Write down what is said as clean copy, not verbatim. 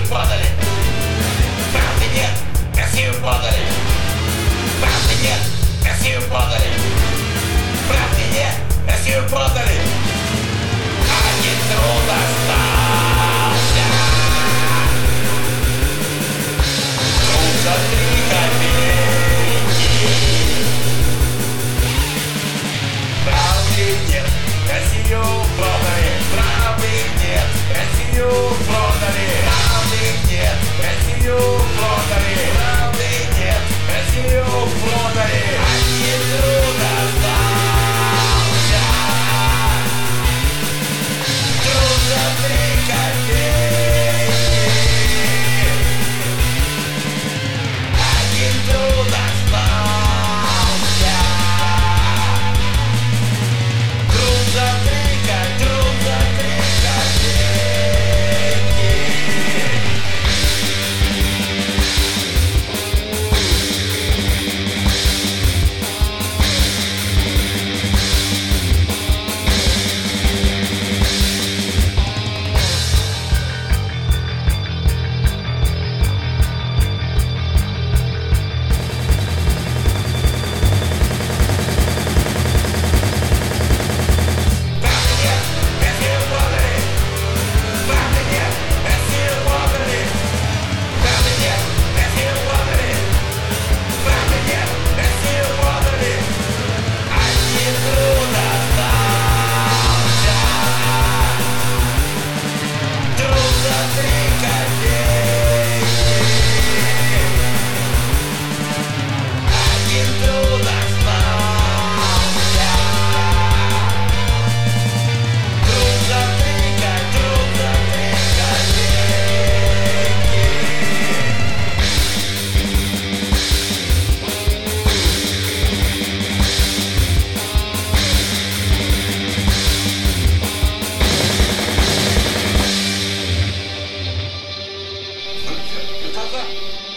продали! Правды нет! Россию продали! Правды нет! Россию продали! Правды нет! Россию продали! Один труд остался! Труд за 3 копейки! Правды нет! Россию продали! Правды нет! Россию продали! Правды нет! Россию продали! Правды нет! Россию продали! Один труд остался! Труд за 3 копейки! Один труд остался! Труд за 3 копейки! Tá.